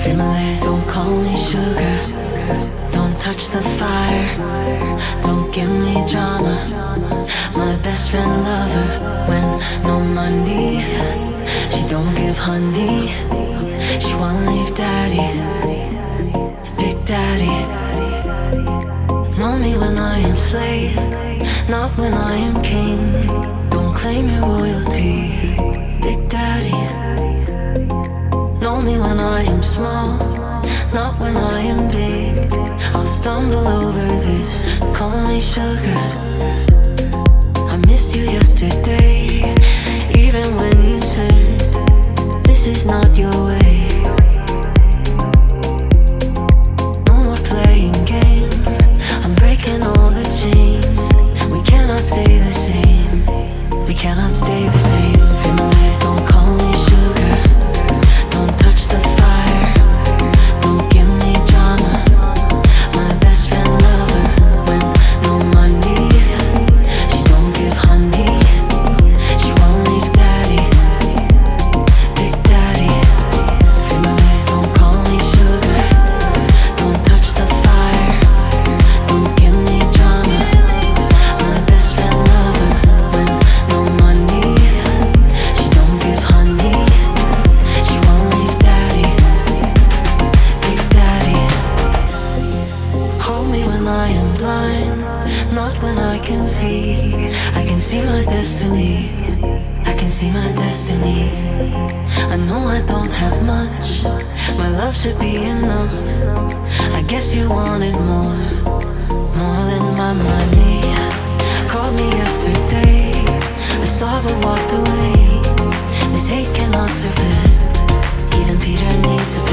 Family, don't call me sugar. Don't touch the fire. Don't give me drama. My best friend lover. When no money, she don't give honey. She won't leave daddy, Big Daddy. Know me when I am slave, not when I am king. Don't claim your royalty, Big Daddy. Know me when I am small, not when I am big. I'll stumble over this, call me sugar. I missed you yesterday, even when you said this is not your way. No more playing games, I'm breaking all the chains. We cannot stay the same, we cannot stay the same. Family, don't call me sugar. Don't touch the fire. Don't give me drama. My best friend lover. When no money, she don't give honey. She won't leave daddy, Big Daddy. Family, don't call me sugar. Don't touch the fire. Don't give me drama. My best friend lover. When no money, she don't give honey. She won't leave daddy, Big Daddy. Hold me when I am blind, not when I can see. I can see my destiny, I can see my destiny. I know I don't have much, my love should be enough. I guess you wanted more, more than my money. Called me yesterday, I saw but walked away. This hate cannot surface, even Peter needs a